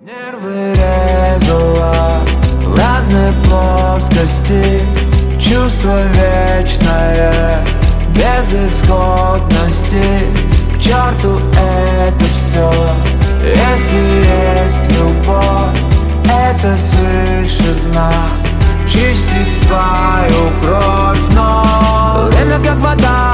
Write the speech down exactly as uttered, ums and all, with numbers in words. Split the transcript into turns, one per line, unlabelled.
Нервы резало в разные плоскости, чувство вечное, без исходности. К черту это все, если есть любовь, это свыше знак, чистить свою кровь. Но время как вода